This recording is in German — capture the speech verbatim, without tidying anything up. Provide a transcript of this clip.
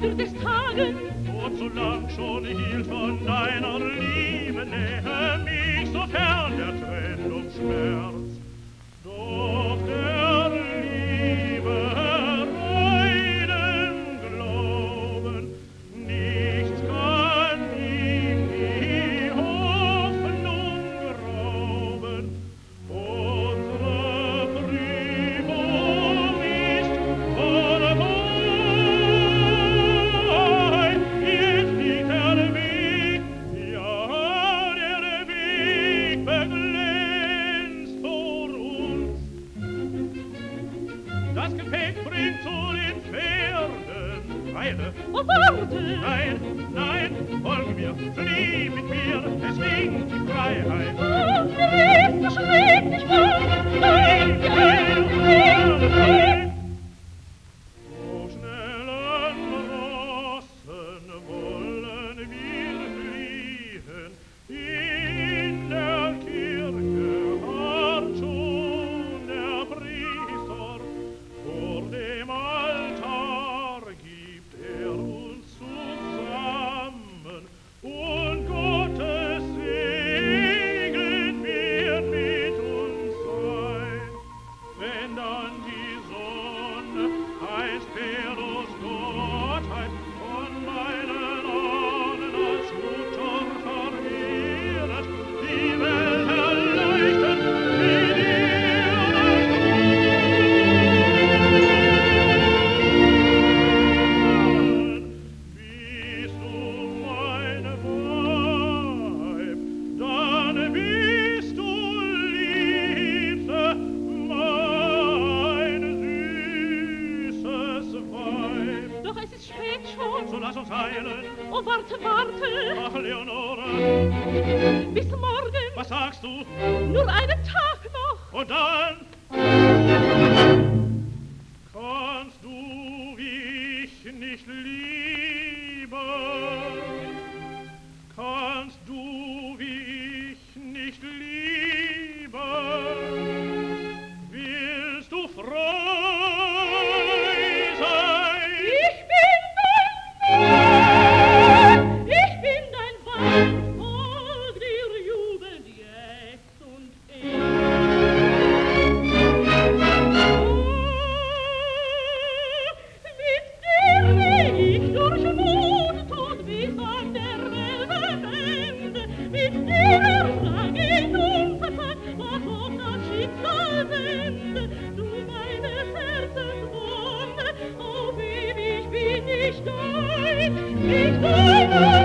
wird es tagen. Und so lang schon hielt von deiner Liebe Nähe mich, so fern der Trennung Schmerz. Doch der Liebe reinen Glauben, nichts kann ihm die Hoffnung rauben. Unsere Prüfung ist vorbei. Jetzt liegt der Weg, ja, der Weg beglänzt vor uns. Das Gepäck bringt zu den Pferden. Eile. Oh, warte! Nein, nein, folge mir, flieh mit mir, es winkt die Freiheit. Oh, mir ist schrecklich warm. Nein, nein, nein, nein. So schnellen Rossen wollen wir fliehen, in der Kirche harrt schon der Priester, vor dem Altar gibt er uns zusammen, und Gottes Segen wird mit uns sein. Wenn dann die Sonne heißt Peros Gottheit von meinen Ahnen als Mutter verehret, die Welt erleuchtet mit ihren Ruhen. Bist du mein Weib, dann bist du Liebste, mein süßes Weib. Doch es ist spät schon. So lass uns eilen. Oh, warte, warte. Ach, Leonore, Bis morgen. was sagst du? Nur einen Tag noch. Und dann kannst du wie ich nicht lieben. Kannst du wie ich nicht lieben. Willst du frei sein? Ich bin dein Mann. Ich bin dein Weib. Folg dir jubelnd jetzt und mit dir geh ich durch Mond und bis an der Welt Ende. Mit dir sag ich unversagt, was auch das Schicksal sende. Du meines Herzens Wonne, auf ewig bin ich dein, ich deiner.